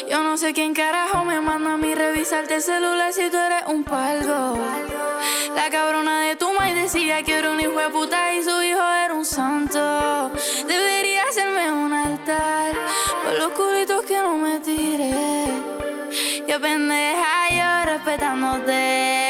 Yo no sé quién carajo me manda a mí revisarte el celular si tú eres un palgo. La cabrona de tu maíz decía que era un hijo de puta y su hijo era un santo. Debería hacerme un altar por los culitos que no me tiré. Yo pendeja, yo respetándote.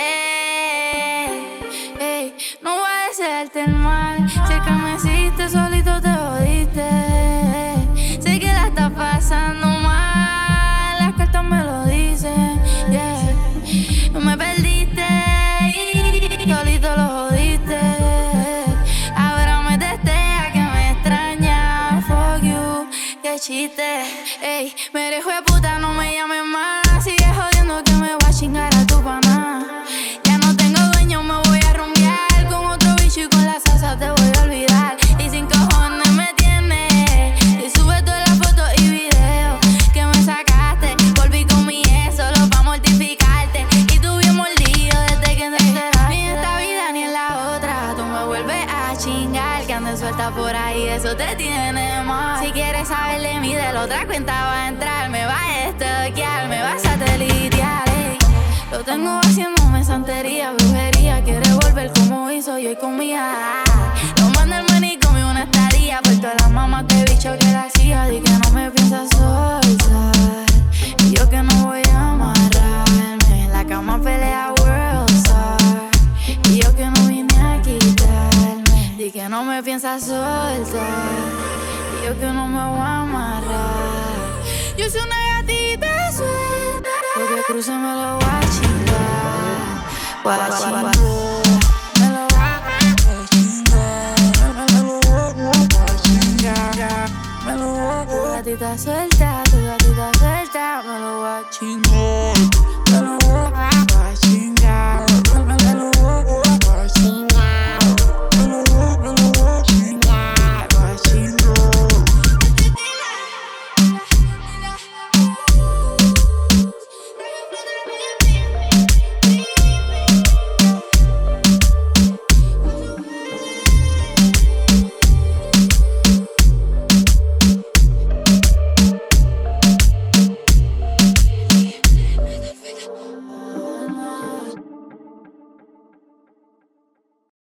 Ey, no voy a desearte el mal. Sé que me hiciste, solito te jodiste. Sé que la estás pasando mal, las cartas me lo dicen, yeah. Me perdiste y solito lo jodiste. Ahora me testea que me extraña. Fuck you, qué chiste. Ey, me dejo de puta, no me llames más. Sigue jodiendo que me voy a chingar a tu pana. Ya no tengo dueño, me voy a rumbear con otro bicho y con la salsa te voy a olvidar. Y sin cojones me tienes y sube todas las fotos y videos que me sacaste. Volví con mi ex solo pa' mortificarte y tú bien mordido desde que te enteraste. Ni en esta vida ni en la otra tú me vuelves a chingar. Que andes suelta por ahí, eso te tiene mal. Si quieres saber de mí, de la otra cuenta va a entrar. Me vas a stalkear, me vas a satelitear, ey. Lo tengo haciéndome santería, brujería. Quiere volver como hizo yo y con mi hija. Lo manda el manicomio una estadía por todas las mamás que bicho que la hacía. Di que no me piensas soltar y yo que no voy a amarrarme. En la cama pelea World Star y yo que no vine a quitarme. Di que no me piensas soltar y yo que no me voy a amarrar. Yo soy una gatita suelta, porque cruce me lo voy a chingar. Voy a chingar. Me lo voy a chingar. Me lo voy a chingar. Me lo voy a chingar. Tu gatita suelta, me lo voy a chingar.